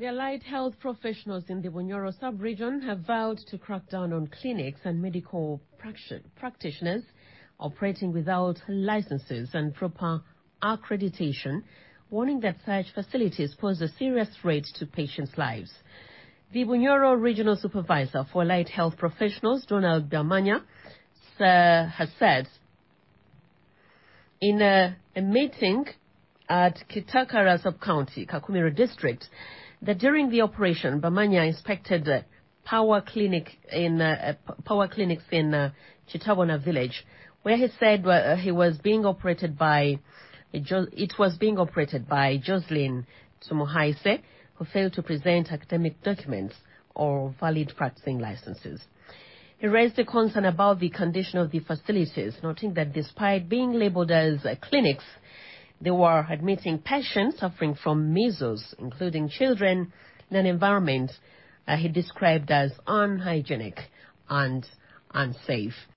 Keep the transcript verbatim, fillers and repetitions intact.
The allied health professionals in the Bunyoro sub-region have vowed to crack down on clinics and medical practitioners operating without licenses and proper accreditation, warning that such facilities pose a serious threat to patients' lives. The Bunyoro Regional Supervisor for Allied Health Professionals, Donald Bamanya, uh, has said in a, a meeting at Kitakara Sub-County, Kakumiro District, that during the operation, Bamanya inspected uh, power clinic in uh, power clinics in uh, Chitabona village, where he said uh, he was being operated by it was being operated by Jocelyn Tumuhaise, who failed to present academic documents or valid practicing licenses. He raised a concern about the condition of the facilities, noting that despite being labeled as uh, clinics, they were admitting patients suffering from measles, including children, in an environment uh, he described as unhygienic and unsafe.